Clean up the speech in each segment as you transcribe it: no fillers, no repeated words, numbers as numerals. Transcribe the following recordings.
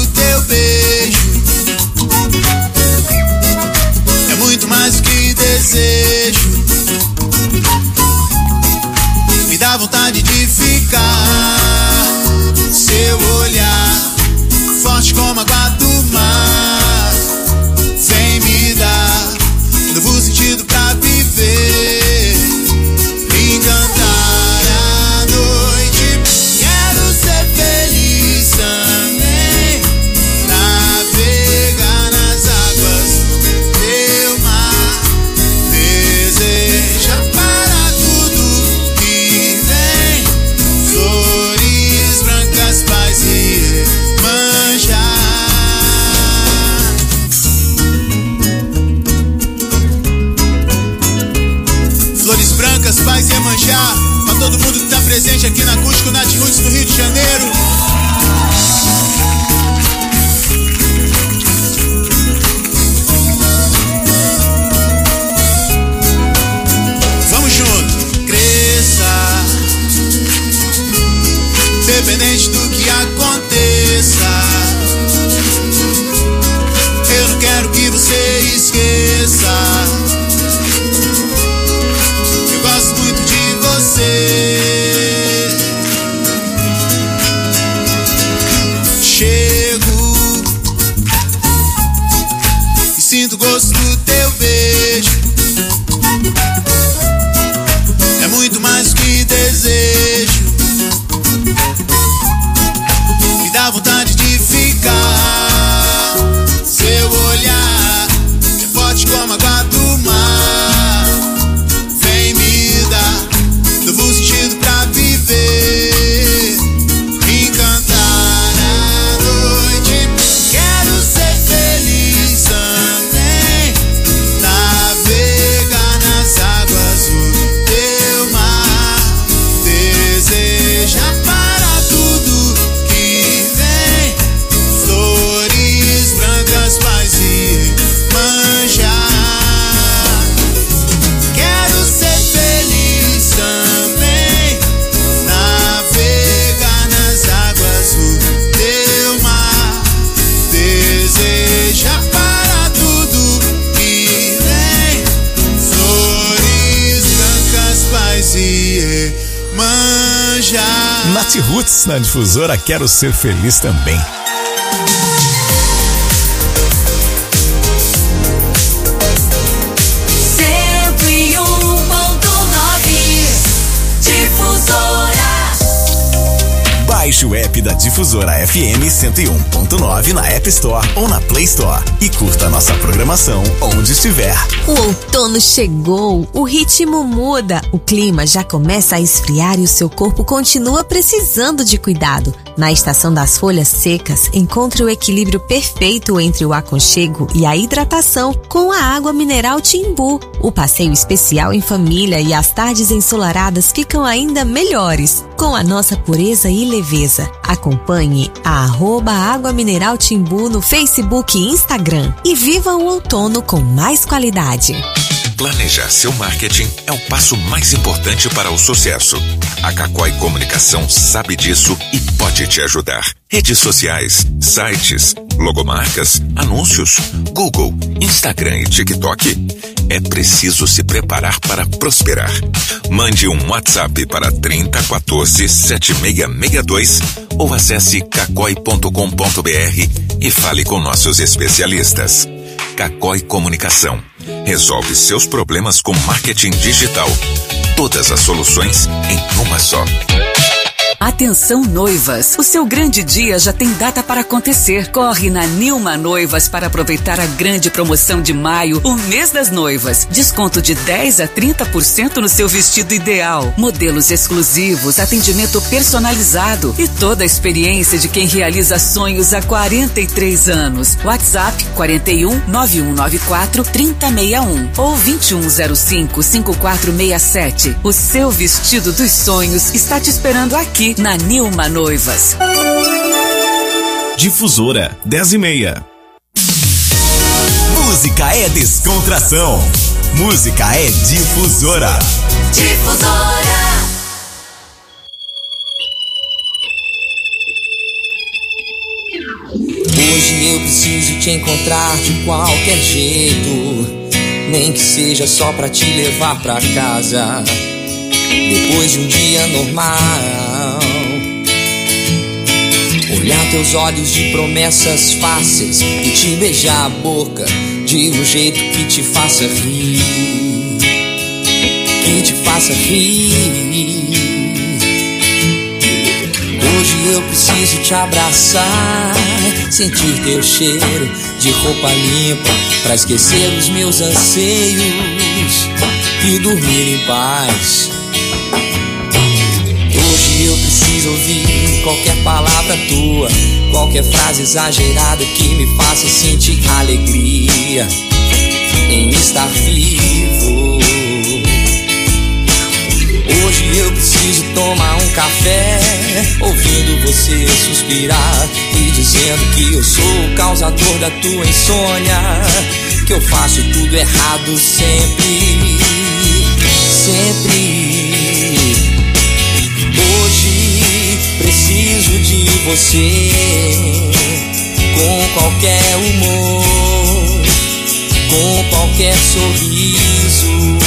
teu beijo. É muito mais do que desejo. Me dá vontade de ficar. Seu olhar, forte como a água do mar, vem me dar novo sentido pra viver, me encantar a noite. Quero ser feliz também, navegar nas águas do teu mar, deseja para tudo que vem, flores brancas, paz e manjar. Flores brancas, paz e Iemanjá, pra todo mundo que tá presente aqui na Acústico Nat Roots no Rio de Janeiro. Vamos junto. Cresça, independente do que aconteça. Eu não quero que você esqueça. Eu gosto muito de você. Chego e sinto o gosto do teu beijo. É muito mais do que desejo. Me dá vontade de ficar. Seu olhar é forte como a água do mar, vem me dar novo sentido pra viver, me encantar a noite. Quero ser feliz também, navegar nas águas do teu mar, deseja para tudo que vem, flores brancas, paz e manjar. Quero ser feliz também, navegar nas águas do teu mar, deseja para tudo que vem, flores brancas, paz e manjar. Nat Roots na Difusora, quero ser feliz também. Baixe o app da Difusora FM 101.9 na App Store ou na Play Store e curta nossa programação onde estiver. O outono chegou, o ritmo muda, o clima já começa a esfriar e o seu corpo continua precisando de cuidado. Na estação das folhas secas, encontre o equilíbrio perfeito entre o aconchego e a hidratação com a água mineral Timbu. O passeio especial em família e as tardes ensolaradas ficam ainda melhores com a nossa pureza e leveza. Acompanhe a @Água Mineral Timbu no Facebook e Instagram e viva o outono com mais qualidade. Planejar seu marketing é o passo mais importante para o sucesso. A Cacói Comunicação sabe disso e pode te ajudar. Redes sociais, sites, logomarcas, anúncios, Google, Instagram e TikTok. É preciso se preparar para prosperar. Mande um WhatsApp para 3014 7662 ou acesse cacói.com.br e fale com nossos especialistas. Cacói Comunicação. Resolve seus problemas com marketing digital. Todas as soluções em uma só. Atenção noivas, o seu grande dia já tem data para acontecer. Corre na Nilma Noivas para aproveitar a grande promoção de maio, o mês das noivas. Desconto de 10 a 30% no seu vestido ideal. Modelos exclusivos, atendimento personalizado e toda a experiência de quem realiza sonhos há 43 anos. WhatsApp 41 9194 3061 ou 2105 5467. O seu vestido dos sonhos está te esperando aqui na Nilma Noivas. Difusora 10:30. Música é descontração. Música é Difusora. Difusora. Hoje eu preciso te encontrar de qualquer jeito, nem que seja só pra te levar pra casa, depois de um dia normal. Olhar teus olhos de promessas fáceis e te beijar a boca de um jeito que te faça rir, que te faça rir. Hoje eu preciso te abraçar, sentir teu cheiro de roupa limpa, pra esquecer os meus anseios e dormir em paz. Hoje eu preciso ouvir qualquer palavra tua, qualquer frase exagerada que me faça sentir alegria em estar vivo. Hoje eu preciso tomar um café, ouvindo você suspirar e dizendo que eu sou o causador da tua insônia, que eu faço tudo errado sempre, sempre. Hoje preciso de você, com qualquer humor, com qualquer sorriso.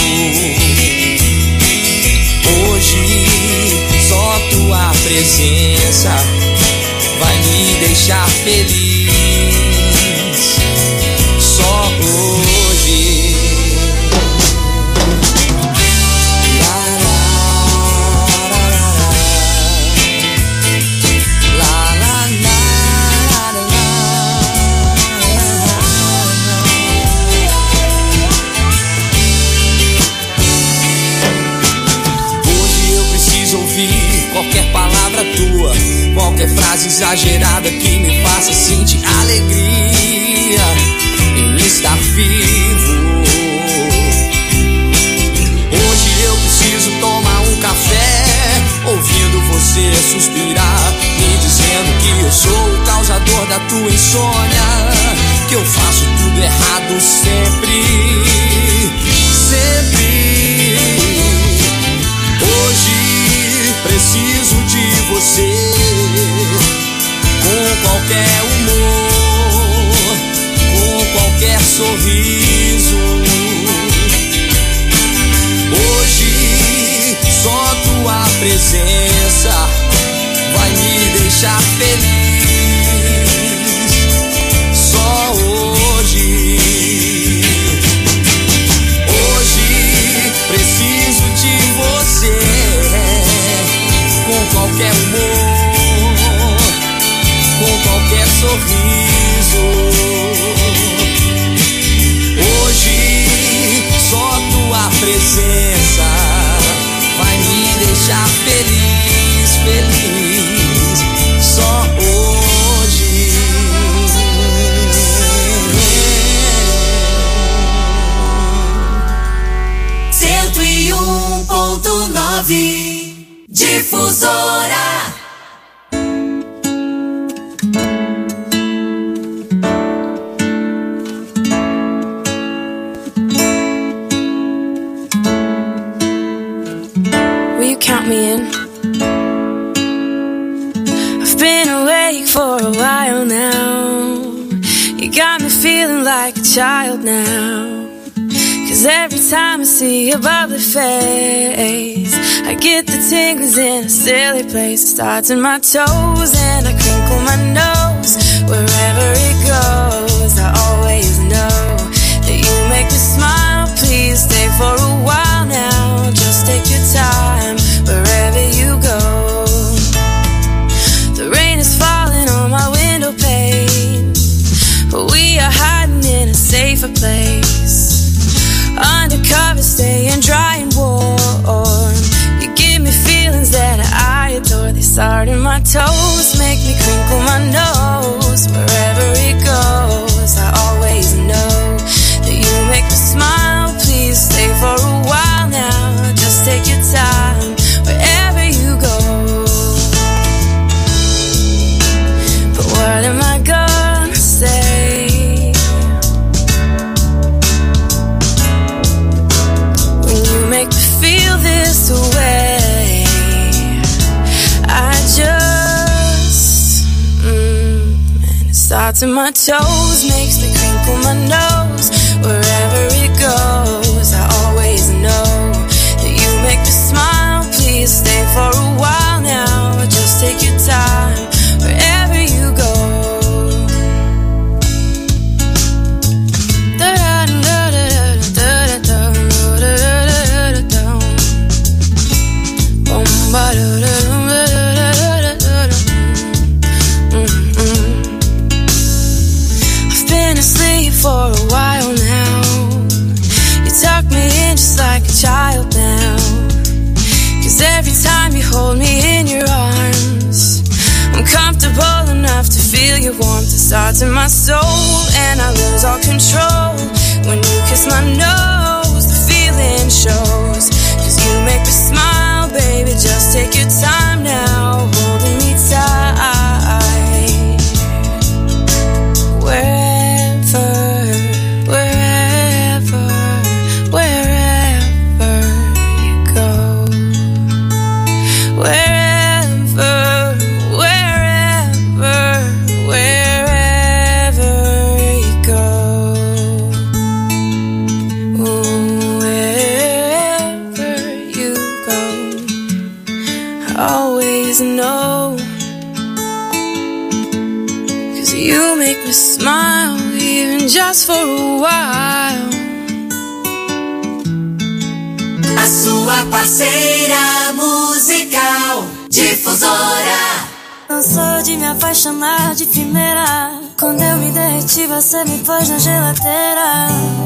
Hoje só tua presença vai me deixar feliz. Só hoje. Qualquer palavra tua, qualquer frase exagerada que me faça sentir alegria em estar vivo. Hoje eu preciso tomar um café, ouvindo você suspirar, me dizendo que eu sou o causador da tua insônia, que eu faço tudo errado sempre, sempre. Hoje preciso de você, com qualquer humor, com qualquer sorriso. Hoje só tua presença vai me deixar feliz. Só hoje. Hoje preciso de você, com qualquer humor, com qualquer sorriso. Hoje só tua presença vai me deixar feliz, feliz. Só hoje. 101.9 Difusora. Will you count me in? I've been awake for a while now. You got me feeling like a child now. 'Cause every time I see your bubbly face, I get the tingles in a silly place. It starts in my toes and I crinkle my nose. Wherever it goes, I always know that you make me smile. Please stay for a while now. Just take your time wherever you go. The rain is falling on my window pane, but we are hiding in a safer place. Undercover, staying dry and warm. You give me feelings that I adore. They start in my toes, make me crinkle my nose. Wherever it goes, I always know that you make me smile. Please stay for a while now. Just take your time wherever you go. But what am I gonna say when you starts in my toes, makes me crinkle my nose. Wherever it goes, I always know that you make me smile. Please stay for a while now, just take your time wherever you go. I've been asleep for a while now. You tuck me in just like a child now. 'Cause every time you hold me in your arms, I'm comfortable enough to feel your warmth. It starts in my soul and I lose all control. When you kiss my nose, the feeling shows. 'Cause you make me smile, baby, just take your time now, holding me tight. Wherever you go. Wherever you go. Wherever you go, I always know. 'Cause you make me smile, even just for a while. A sua parceira musical, Difusora. Cansou de me apaixonar de primeira. Quando eu me derreti, você me pôs na geladeira.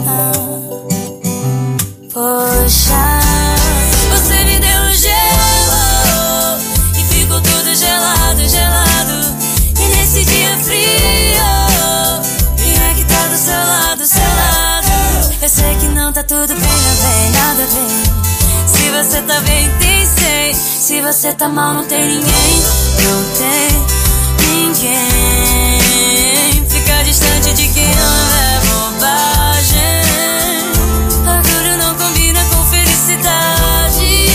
Poxa, você me deu gelo e ficou tudo gelado, gelado. E nesse dia frio, vim aqui tá do seu lado, seu lado. Eu sei que não tá tudo bem, não vem nada bem. Se você tá bem, tem sei. Se você tá mal, não tem ninguém. Não tem ninguém. Fica distante de quem não é bobagem. Orgulho não combina com felicidade.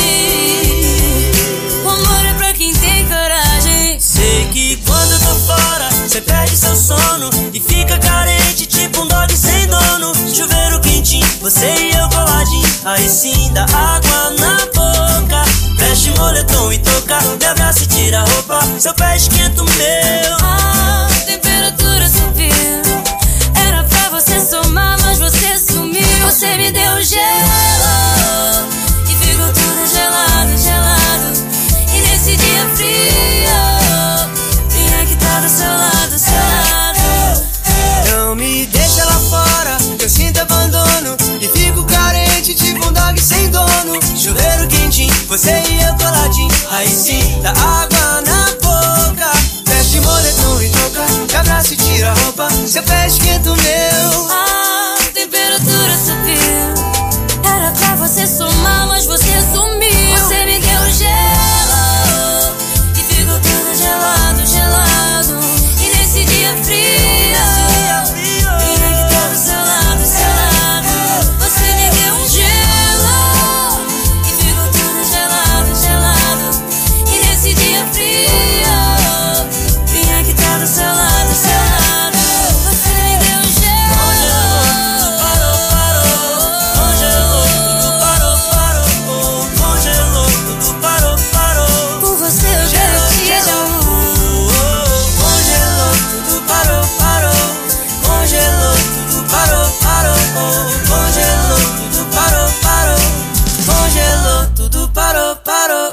O amor é pra quem tem coragem. Sei que quando eu tô fora, cê perde seu sono e fica carente, tipo um dog sem dono. Chuveiro quentinho, você e eu coladinho. Aí sim dá água na boca. Veste moletom e toca, me abraça e tira a roupa. Seu pé esquenta o meu. A temperatura subiu. Era pra você somar, mas você sumiu. Você me deu gelo e ficou tudo gelado, gelado. E nesse dia frio, vim aqui tá do seu lado, seu lado. Não me deixa lá fora, eu sinto abandono e fico carente, tipo um dog sem dono. Chuveiro quentinho, você e eu coladinho. Aí sim, dá água na boca. Veste moletom e toca, me abraça e tira a roupa. Seu pé esquenta o meu. A temperatura subiu. Era pra você somar, mas você sumiu. Você me deu gelo e ficou tudo gelado, gelado. E nesse dia frio, vim aqui tá do seu lado, seu lado. Você me deu gelo e ficou tudo gelado, gelado. E nesse dia frio, vim aqui tá do seu lado, seu lado. Você me deu gelo. Parou, congelou, tudo parou, congelou, tudo parou, Por você eu derreti de amor. congelou, tudo parou, congelou, tudo parou, congelou, tudo parou, congelou, tudo parou.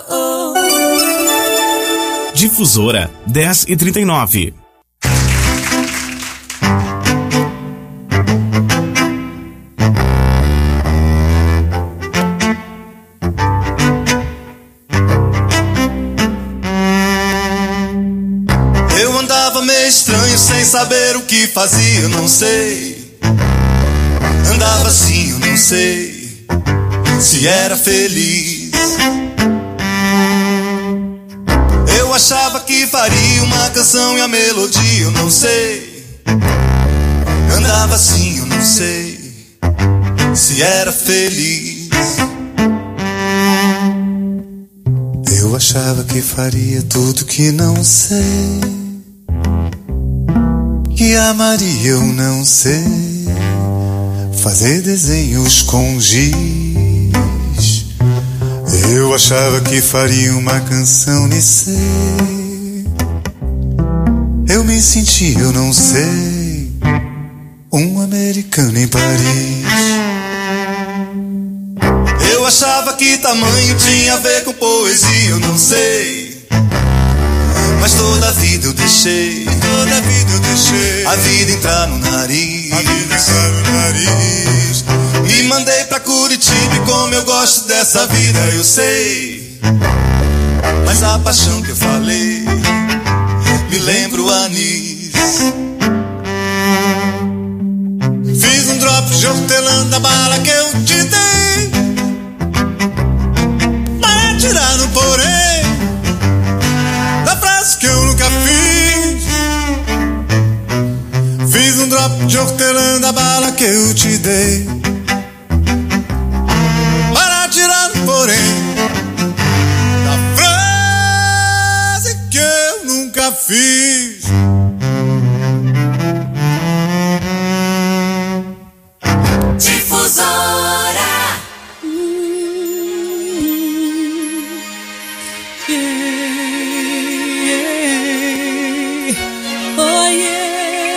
Difusora 10h39. Eu andava meio estranho, sem saber o que fazia, eu não sei. Andava assim, eu não sei se era feliz. Eu achava que faria uma canção e a melodia, eu não sei. Andava assim, eu não sei se era feliz. Eu achava que faria tudo que não sei, que que amaria eu não sei, fazer desenhos com giz. Eu achava que faria uma canção, nem sei. Eu me senti, eu não sei, um americano em Paris. Eu achava que tamanho tinha a ver com poesia, eu não sei. Mas toda a vida eu deixei, a vida entrar no nariz, e mandei pra Curitiba, e como eu gosto dessa vida eu sei. Mas a paixão que eu falei, me lembro o anis. Fiz um drop de hortelã da bala que eu te dei, para tirar no porém da frase que eu nunca fiz. Fiz um drop de hortelã da bala que eu te dei, para tirar no porém da frase que eu nunca fiz. Difusora. Oh yeah.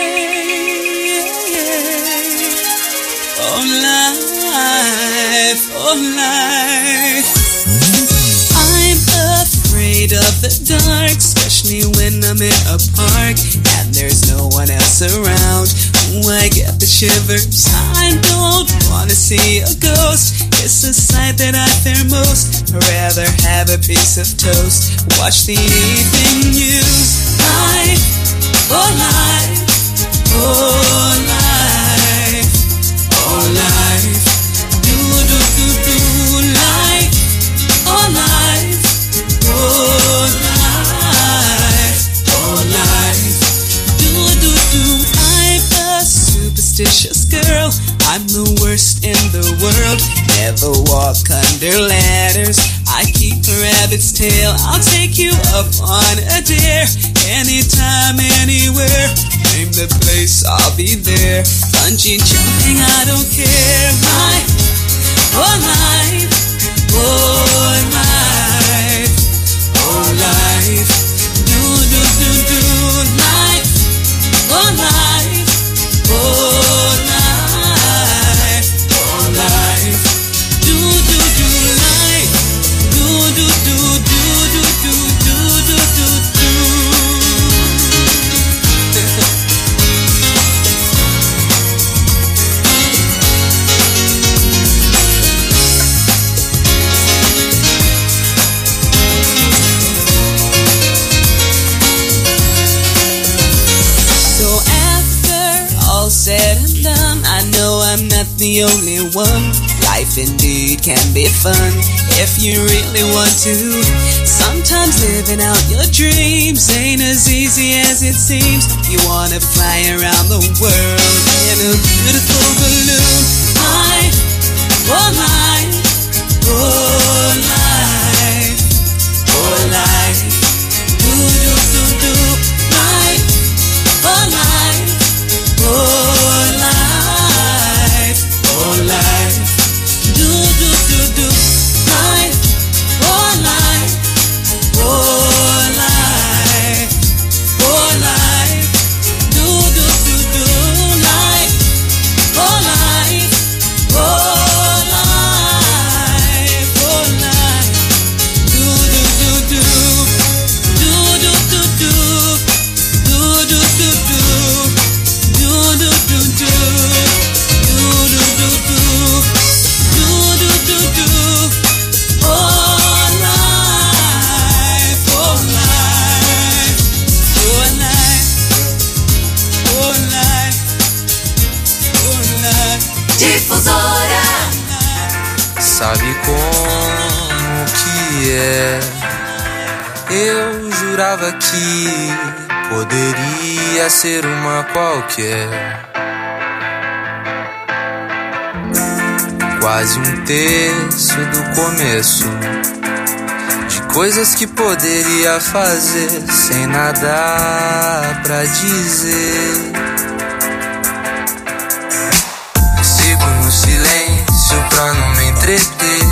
Oh life, oh life. I'm afraid of the dark, especially when I'm in a park and there's no one else around. I get the shivers. I don't wanna see a ghost. It's a sight that I fear most. I'd rather have a piece of toast, watch the evening news. Life, oh life, oh life, oh life. Do do do do life, oh life, oh life, oh life. Do do do. I'm a superstitious girl, I'm the worst in the world. Never walk under ladders, I keep a rabbit's tail. I'll take you up on a dare, anytime, anywhere. Name the place, I'll be there. Bungee jumping, I don't care. Life, oh life, oh life, oh life. Do do do do life, oh life, oh life, oh life. Do do do life, do do do do do do do do do do. So after all said and done, I know I'm not the only one. Life indeed can be fun if you really want to. Sometimes living out your dreams ain't as easy as it seems. You wanna fly around the world in a beautiful balloon. Life, oh life, oh life, oh life. Do do do do life, oh life, oh life, oh life. Do do do do life, oh life, oh life, oh life. Do do do do life, oh life, oh life, oh life. Do do do do, do do do do, do do do do, do do do do, do do do do. Do do do do, oh life, oh life, oh life, oh life, oh life. Difusora. Sabe como que é? Eu jurava que poderia ser uma qualquer. Quase um terço do começo de coisas que poderia fazer sem nada pra dizer. Sigo no silêncio pra não me entreter.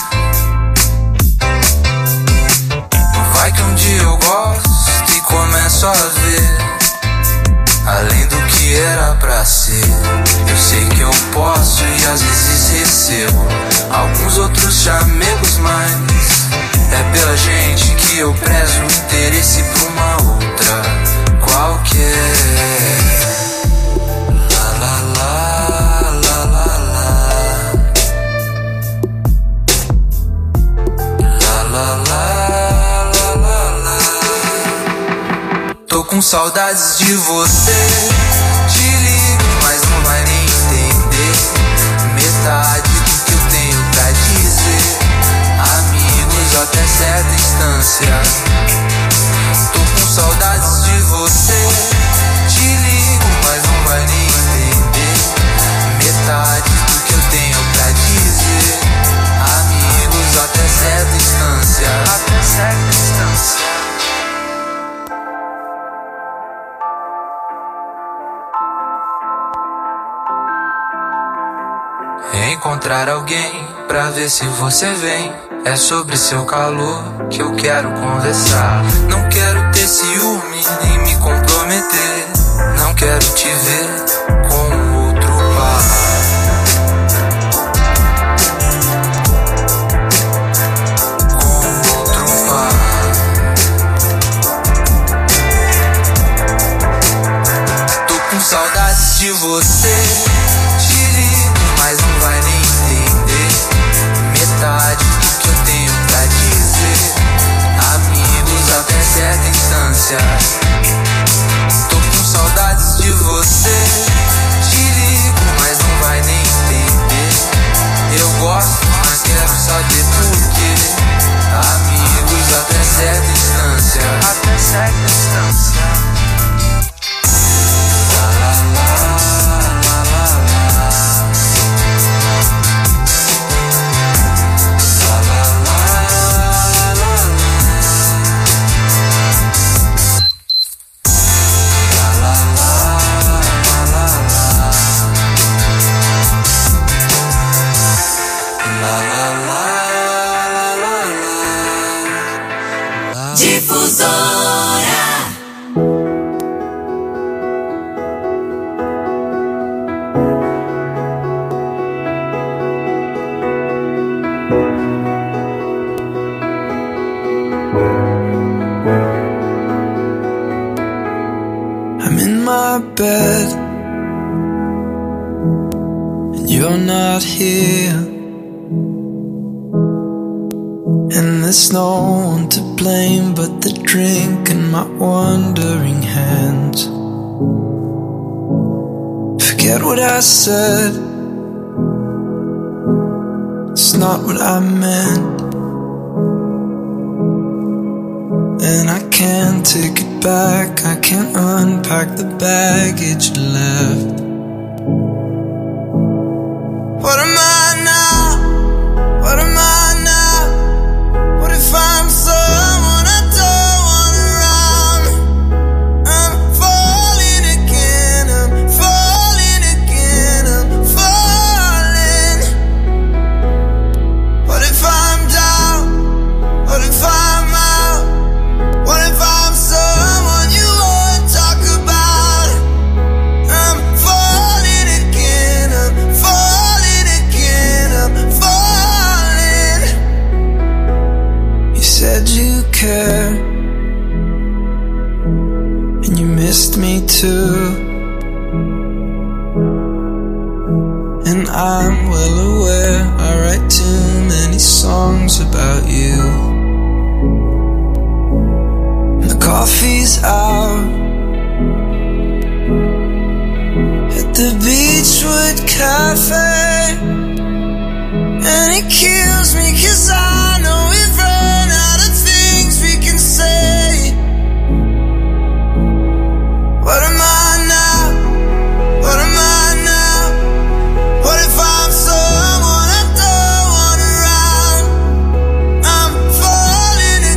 Vai que um dia eu gosto e começo a ver além do que era pra ser. Eu sei que eu posso e às vezes recebo alguns outros chamegos, mas é pela gente que eu prezo o interesse pra uma outra qualquer. La la la, la la la. La la la, la la la. Tô com saudades de você. Te ligo, mas não vai nem entender metade do que eu tenho pra dizer. Amigos até certa distância. Tô com saudades de você. Te ligo, mas não vai nem entender metade do que eu tenho pra dizer. Amigos até certa distância. Até certa distância. Encontrar alguém pra ver se você vem. É sobre seu calor que eu quero conversar. Não quero ter ciúme nem me comprometer. Não quero te ver com outro par. Com outro par. Tô com saudades de você. Te ligo, mas não vai nem entender metade do que eu tenho pra dizer. Amigos até certa distância. Tô com saudades de você. Te ligo, mas não vai nem entender. Eu gosto, mas quero saber por quê. Amigos até certa distância. Até certa distância. La la la, la la la. Difusora. I'm in my bed and you're not here. And there's no one to blame but the drink and my wandering hands. Forget what I said, it's not what I meant. And I can't take it back, I can't unpack the baggage left. What am I now? What am I now? What if I'm someone I don't want around? I'm falling again, I'm falling again, I'm falling. What if I'm down? What if I'm out? What if I'm someone you won't talk about? I'm falling again, I'm falling again, I'm falling. You said you care, and you missed me too. And I'm well aware I write too many songs about you. The coffee's out at the Beachwood Cafe, and it kills me 'cause I know we've run out of things we can say. What am I now? What am I now? What if I'm someone I don't want around? I'm falling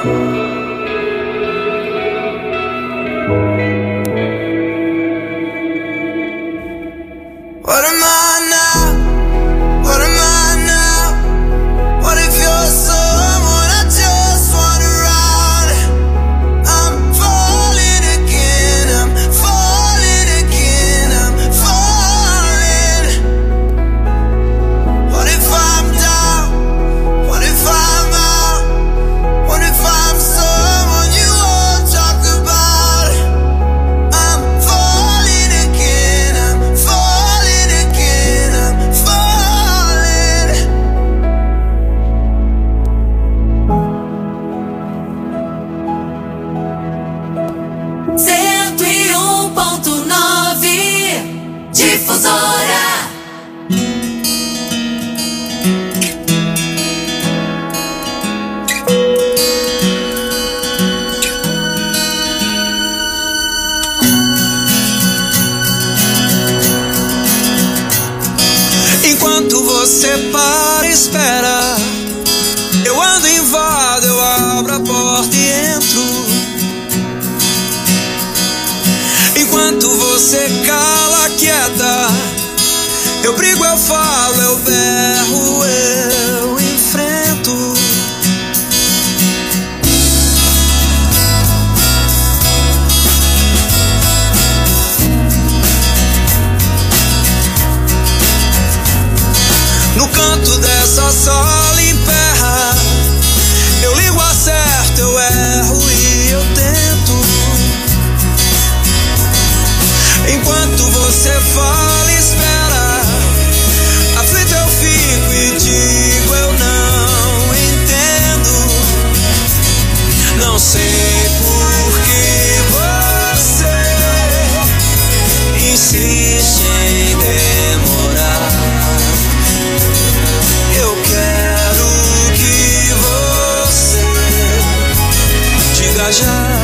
What am I now? What am I now? What if you're someone I just want around? I'm falling again, I'm falling again, I'm falling. What if I'm down? What if I'm out? What if I'm someone you won't talk about? I'm falling again, I'm falling again, I'm falling. 101.9 Difusora. Enquanto você para e espera, eu ando, invado, eu abro a porta e entro. Enquanto você cala, quieta, eu brigo, eu falo, eu berro, eu enfrento. No canto dessa sala emperra, eu ligo, acerto, eu erro e eu tento. Enquanto você fala e espera, aflito eu fico e digo, eu não entendo. Não sei por que você insiste em demorar. Eu quero que você diga já.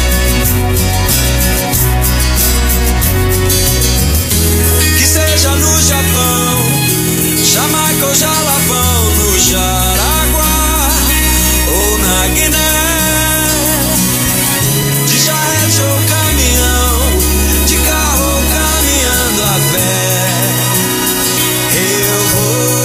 Que seja no Japão, Jamaica ou Jalapão, no Jaraguá ou na Guiné, de charrete ou caminhão, de carro ou caminhando a pé, eu vou.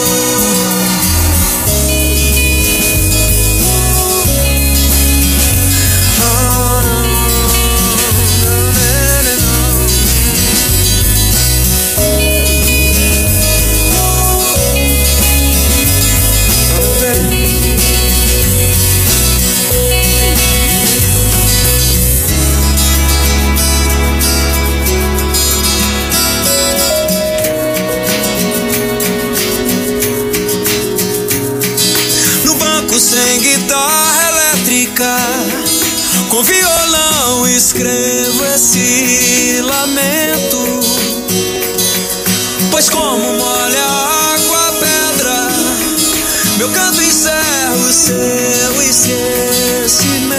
Sem guitarra elétrica, com violão escrevo esse lamento. Pois como molha a água a pedra, meu canto encerra o seu esquecimento.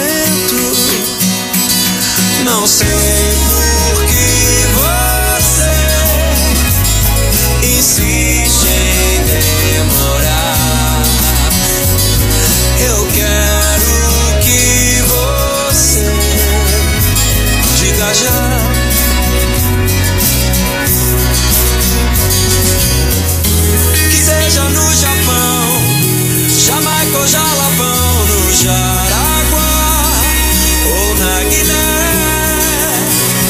Não sei por que você insiste em demorar. Eu quero que você diga já. Que seja no Japão, Jamaica ou Jalapão, no Jaraguá ou na Guiné,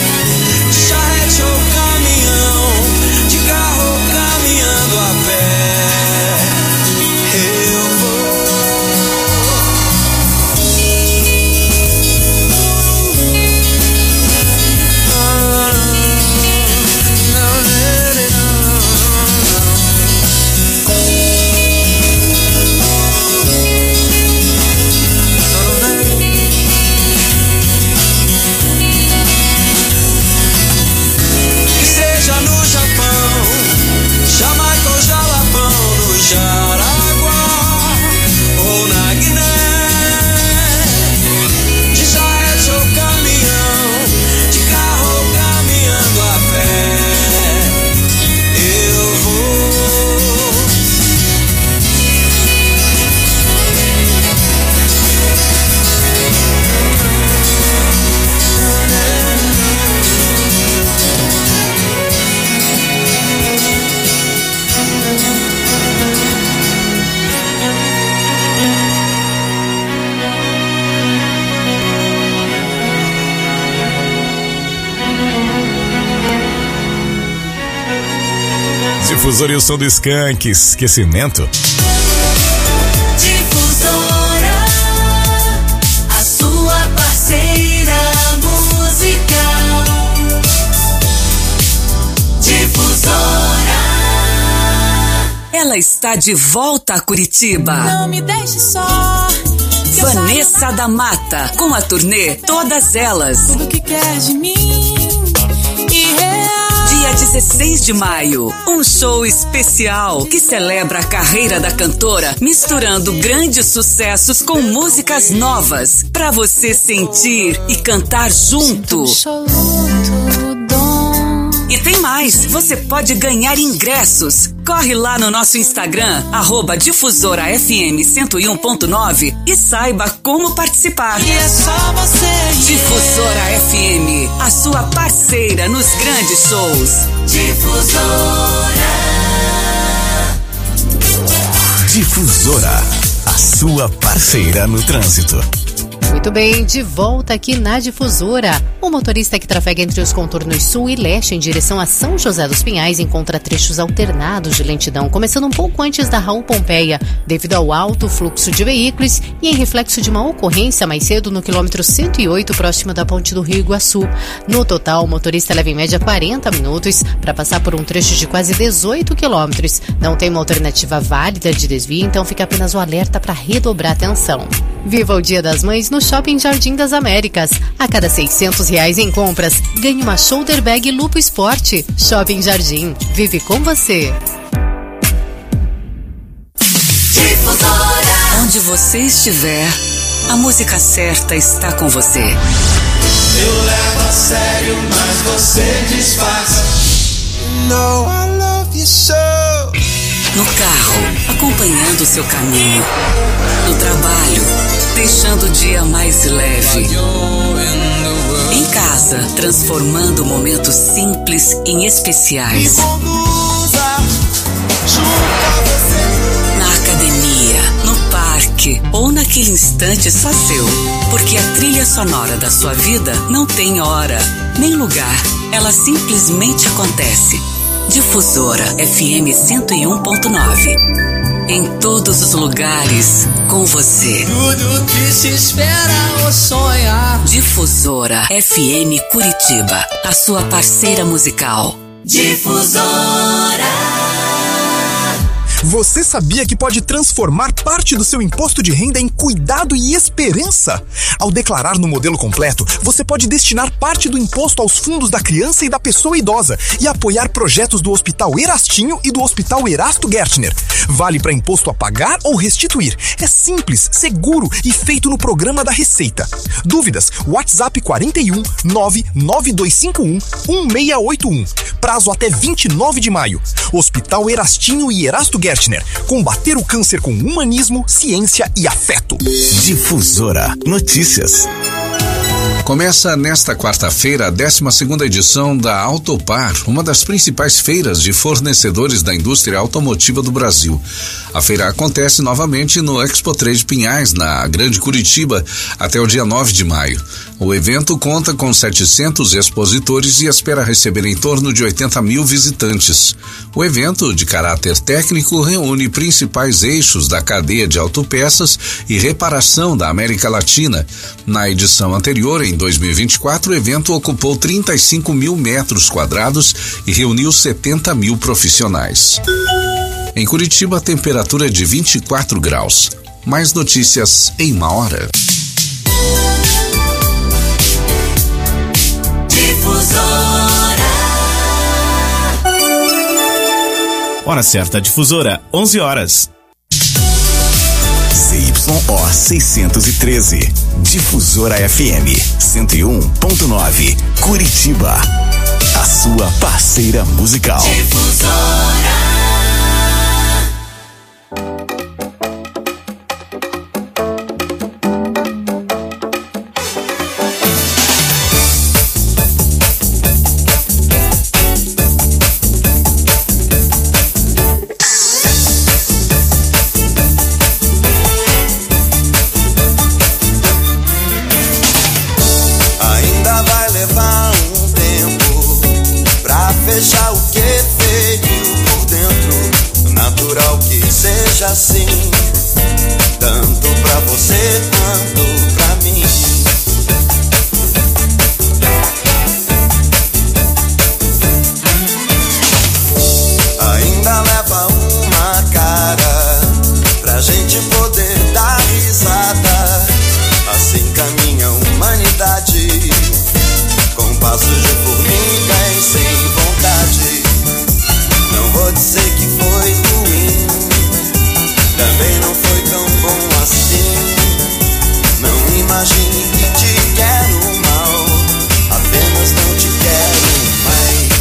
Difusora e o som do Skank, Esquecimento. Difusora, a sua parceira musical. Difusora. Ela está de volta a Curitiba. Não me deixe só. Vanessa da Mata, com a turnê Todas Elas. Tudo que quer de mim e real. Dia 16 de maio, um show especial que celebra a carreira da cantora, misturando grandes sucessos com músicas novas, pra você sentir e cantar junto. E tem mais, você pode ganhar ingressos. Corre lá no nosso Instagram, @DifusoraFM101.9 e saiba como participar. E é só você. Difusora FM, a sua parceira nos grandes shows. Difusora. Difusora, a sua parceira no trânsito. Muito bem, de volta aqui na Difusora. O motorista que trafega entre os contornos sul e leste em direção a São José dos Pinhais encontra trechos alternados de lentidão, começando um pouco antes da Raul Pompeia, devido ao alto fluxo de veículos e em reflexo de uma ocorrência mais cedo no quilômetro 108, próximo da ponte do Rio Iguaçu. No total, o motorista leva em média 40 minutos para passar por um trecho de quase 18 quilômetros. Não tem uma alternativa válida de desvio, então fica apenas o alerta para redobrar a atenção. Viva o Dia das Mães no Shopping Jardim das Américas. A cada R$600 em compras, ganhe uma shoulder bag Lupo Esporte. Shopping Jardim, vive com você. Difusora. Onde você estiver, a música certa está com você. Eu levo a sério, mas você disfarça. No, I love you so. No carro, acompanhando o seu caminho. No trabalho, deixando o dia mais leve. Em casa, transformando momentos simples em especiais. Na academia, no parque ou naquele instante só seu. Porque a trilha sonora da sua vida não tem hora, nem lugar. Ela simplesmente acontece. Difusora FM 101.9. Em todos os lugares, com você. Tudo que se espera ou sonha. Difusora FM Curitiba, a sua parceira musical. Difusora. Você sabia que pode transformar parte do seu imposto de renda em cuidado e esperança? Ao declarar no modelo completo, você pode destinar parte do imposto aos fundos da criança e da pessoa idosa e apoiar projetos do Hospital Erastinho e do Hospital Erasto Gertner. Vale para imposto a pagar ou restituir. É simples, seguro e feito no programa da Receita. Dúvidas? WhatsApp 41 99251 1681. Prazo até 29 de maio. Hospital Erastinho e Erasto Gertner. Combater o câncer com humanismo, ciência e afeto. Difusora Notícias. Começa nesta quarta-feira a 12ª edição da Autopar, uma das principais feiras de fornecedores da indústria automotiva do Brasil. A feira acontece novamente no Expo 3 de Pinhais, na Grande Curitiba, até o dia 9 de maio. O evento conta com 700 expositores e espera receber em torno de 80 mil visitantes. O evento, de caráter técnico, reúne principais eixos da cadeia de autopeças e reparação da América Latina. Na edição anterior, em 2024, o evento ocupou 35 mil metros quadrados e reuniu 70 mil profissionais. Em Curitiba, a temperatura é de 24 graus. Mais notícias em uma hora. Hora certa, Difusora, 11 horas. CYO 613, Difusora FM 101.9, Curitiba, a sua parceira musical. Difusora. Fechar o que veio por dentro. você quanto pra mim. Ainda leva uma cara pra gente poder dar risada. Assim caminha a humanidade, com passos de formiga e sem vontade. Não vou dizer que foi ruim, também não foi tão bom assim. Não imagine que te quero mal, apenas não te quero mais.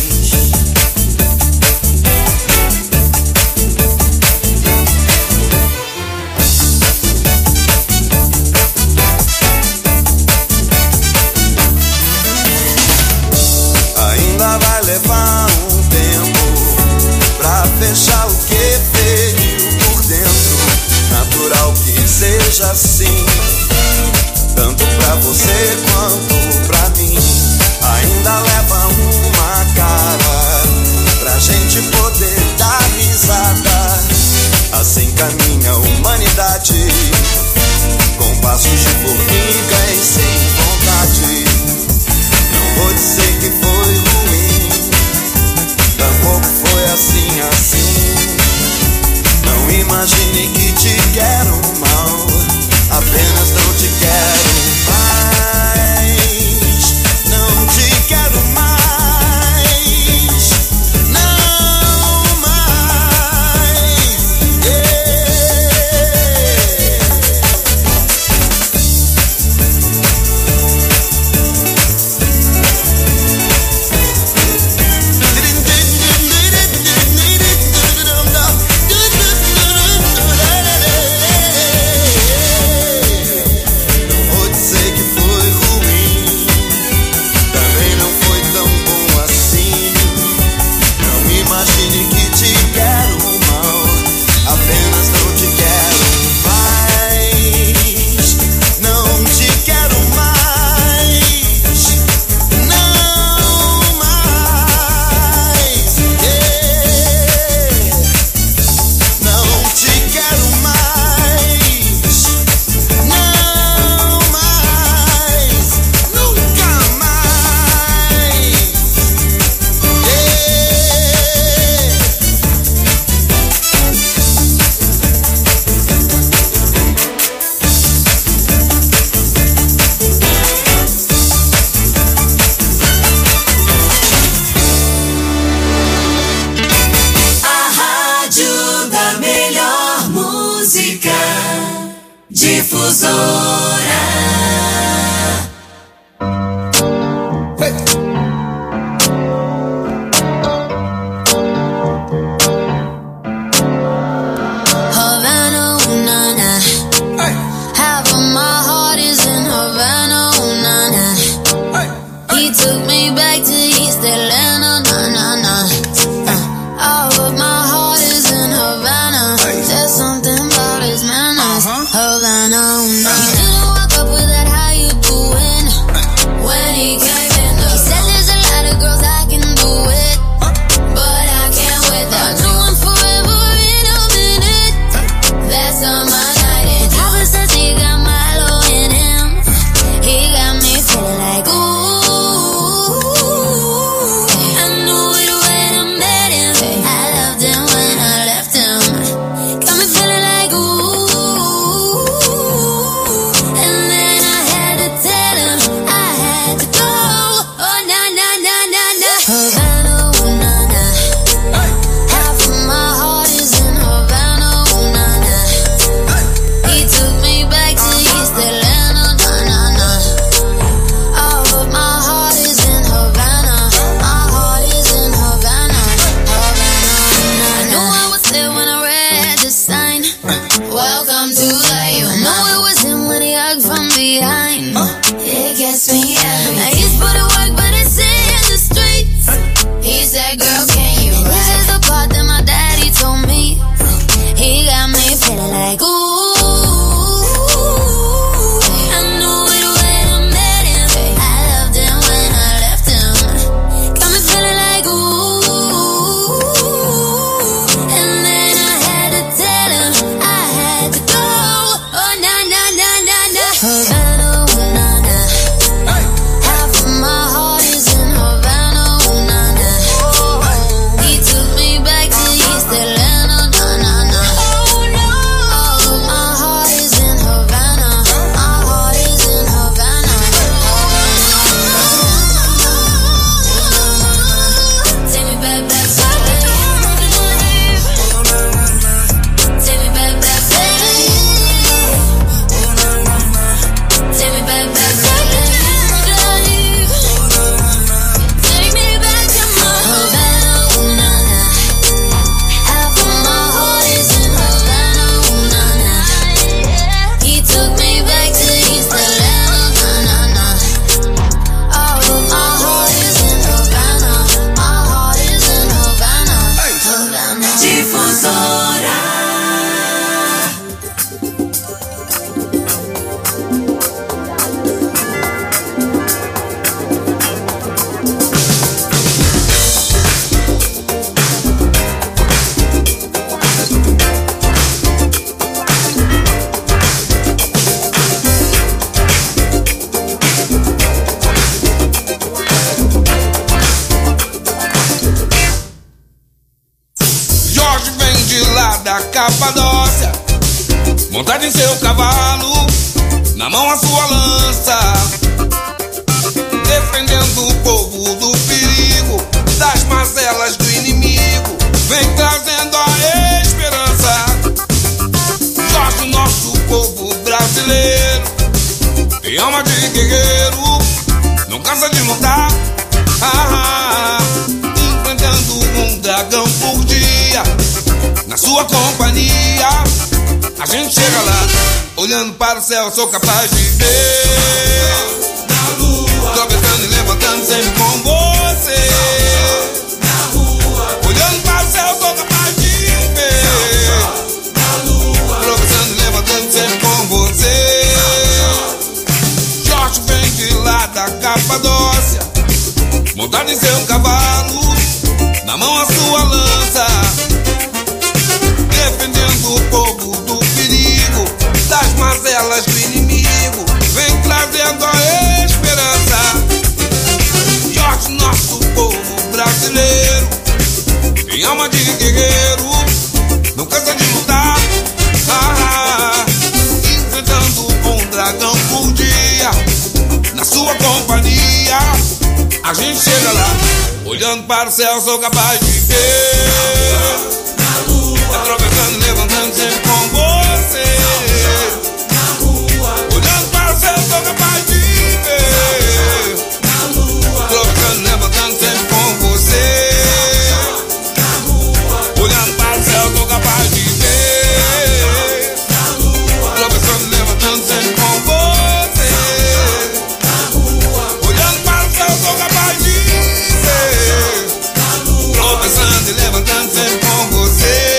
Ainda vai levar um tempo pra fechar o que feriu por dentro. Natural que seja assim, tanto pra você quanto pra mim. Ainda leva uma cara pra gente poder dar risada. Assim caminha a humanidade, com passos de formiga e sem vontade. Não vou dizer que foi ruim, tampouco foi assim, assim. Não imagine que te quero mal, apenas não te quero mais. Não te quero mais, não mais. Não vou dizer que foi ruim, também não foi tão bom assim. Não imagine que te quero mal, apenas não te quero mais. Não te quero mais, não mais. Não te quero mais, não mais, nunca mais. A rádio da melhor música, Difusora. Havana, ooh, na, na. Half of my heart is in Havana, ooh, na, na. He took me back to East Atlanta, na, na, na. All of my heart is in Havana. There's something about his manners. Havana, ooh, na, na. na mão a sua lança, defendendo o povo do perigo, das mazelas do inimigo, vem trazendo a esperança. Jorge, nosso povo brasileiro, tem alma de guerreiro, não cansa de lutar, enfrentando um dragão por dia, na sua companhia, a gente chega lá, olhando para o céu, sou capaz de ver, na lua, tropeçando e levantando sempre com você, na rua, olhando para o céu, sou capaz de ver, na lua, tropeçando e levantando sempre com você. Jorge vem de lá da Capadócia, montado em seu cavalo, na mão a sua lança, defendendo o povo do perigo, das mazelas do inimigo, vem trazendo a esperança. Jorge, nosso povo brasileiro, tem alma de guerreiro, não cansa de lutar, enfrentando um dragão por dia, na sua companhia, a gente chega lá, olhando para o céu, sou capaz de ver, na lua, atravessando e levantando sempre com você, na rua, olhando para o céu, sou capaz de ver, na lua, atravessando e levantando sempre com você, na rua, olhando para o céu, sou capaz de ver, na lua, atravessando e levantando sempre com você, na rua, olhando para o céu, sou capaz de ver, na lua, tropeçando e levantando sempre com você.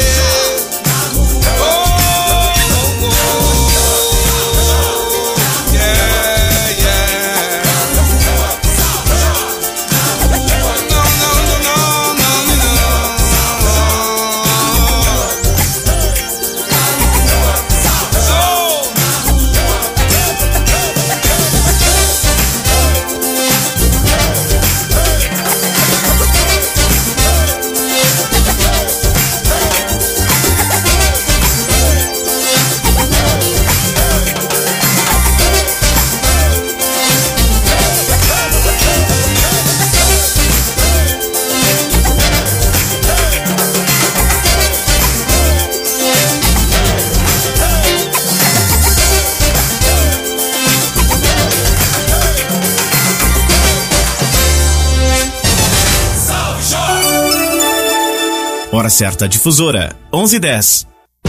Hora certa difusora, 11:10.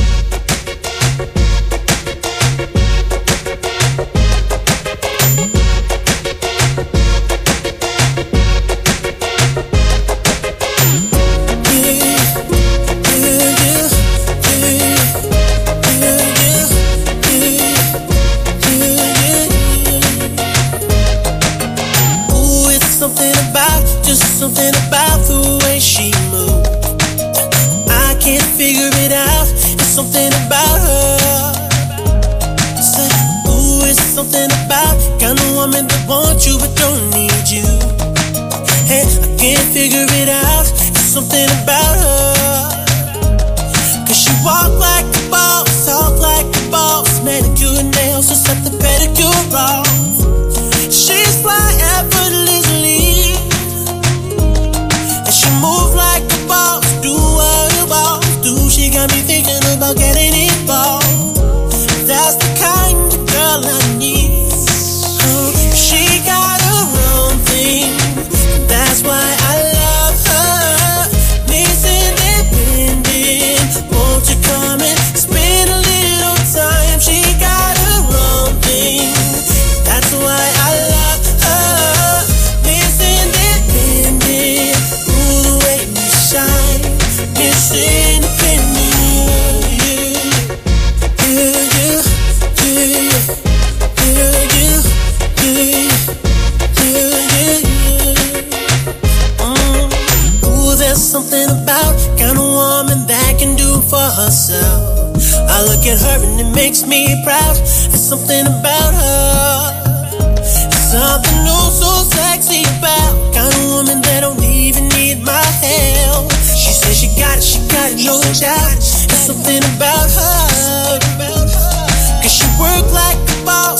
Something about the way she moves, I can't figure it out. It's something about her. Say, ooh, it's something about kind of woman that wants you but don't need you. Hey, I can't figure it out. It's something about her. 'Cause she walk like a boss, talk like a boss, manicure and nails, just set the pedicure off. She's fly effortlessly, and she move like a boss, do what a boss do. She got me thinking about getting involved. That's the kind of girl I need. She got her own thing, that's why I love her. Miss Independent, won't you come and spend a little time? She got her own thing, that's why I love her. Miss Independent, ooh, the way you shine. Miss Independent, Ooh, there's something about kind of woman that can do for herself. I look at her and it makes me proud. There's something about her, something new so sexy about kind of woman that don't even need my help. She says she got it, no doubt. There's something about her, 'cause she work like a boss,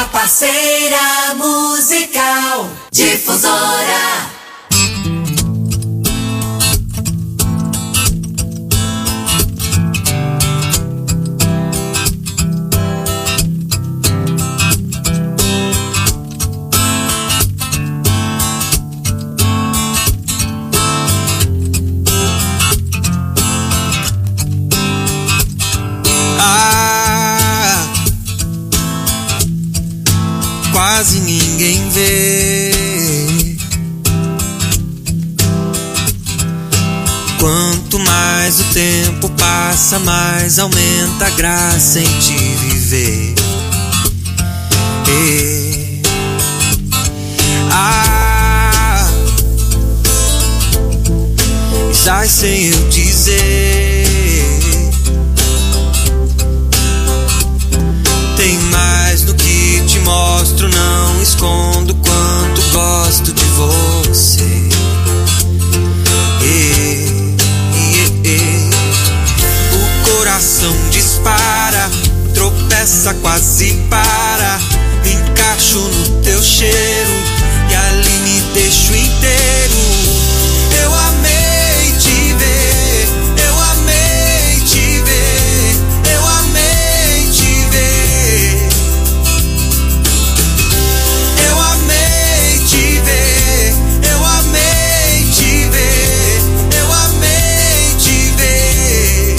parceira musical Difusora. Quase ninguém vê. Quanto mais o tempo passa, mais aumenta a graça em te viver. Já sem eu dizer, tem mais no que te mostro, não escondo quanto gosto de você. O coração dispara, tropeça, quase para. Me encaixo no teu cheiro e ali me deixo inteiro. Eu amei te ver, eu amei te ver, eu amei te ver. Eu amei te ver, eu amei te ver, eu amei te ver.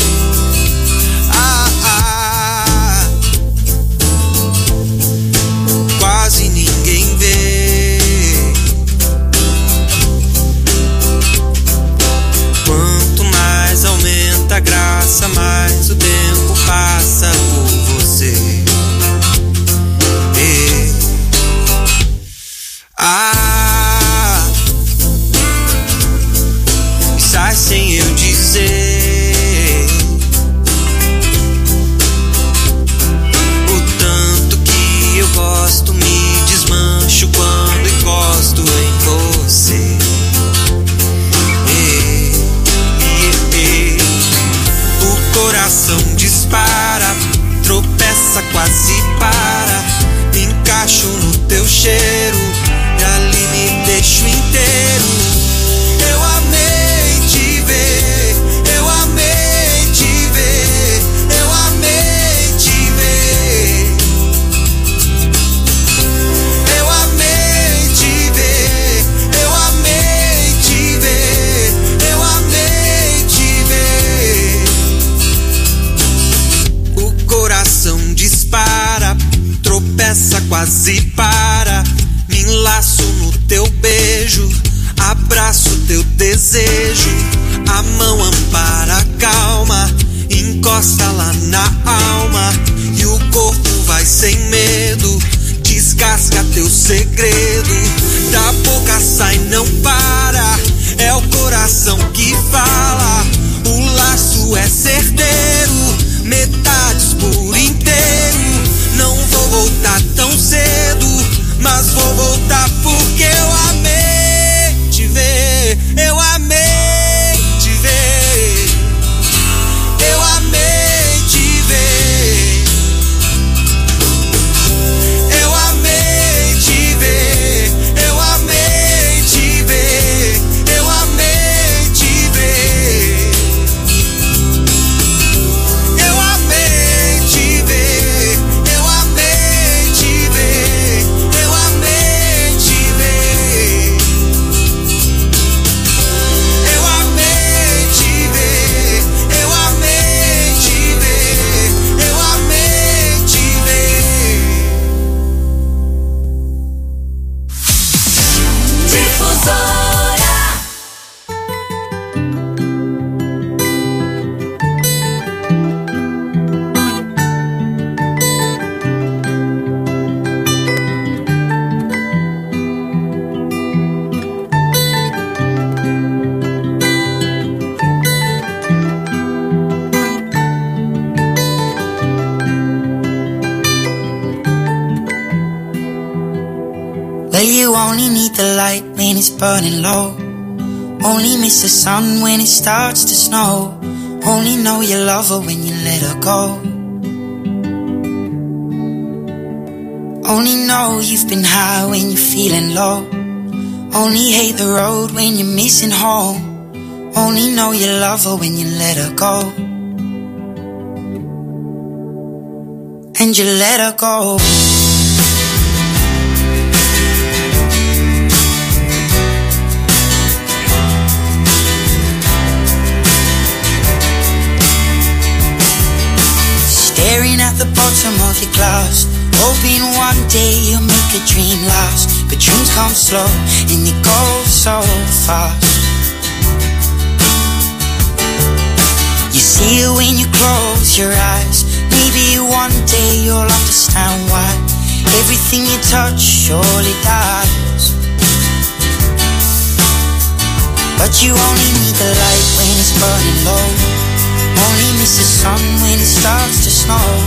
Quase ninguém vê. Quanto mais aumenta a graça, mais o tempo passa por você. Sai sem eu dizer o tanto que eu gosto, me desmancho quando encosto em você. O coração dispara, tropeça, quase para. Me encaixo no teu cheiro e ali me deixo inteiro. Eu amei te ver, eu amei te ver, eu amei te ver. Eu amei te ver, eu amei te ver, eu amei te ver. O coração dispara, tropeça, quase para. Me enlaço no teu beijo, abraço teu desejo. A mão ampara a calma, encosta lá na alma. E o corpo vai sem medo, descasca teu segredo. Da boca sai, não para, é o coração que fala. O laço é certeiro, metades por inteiro. Não vou voltar tão cedo, mas vou voltar porque eu amei te ver, eu amei te ver, eu amei te ver, eu amei te ver, eu amei te ver, eu amei te ver, eu amei te ver, eu amei te ver, eu amei te ver, eu amei te ver, eu amei te ver, eu amei te ver. Difusora. Well, you only need the light when it's burning low. Only miss the sun when it starts to snow. Only know you love her when you let her go. Only know you've been high when you're feeling low. Only hate the road when you're missing home. Only know you love her when you let her go. And you let her go. Staring at the bottom of your glass, hoping one day you'll make a dream last. But dreams come slow and they go so fast. You see it when you close your eyes. Maybe one day you'll understand why everything you touch surely dies. But you only need the light when it's burning low. Only miss the sun when it starts to snow.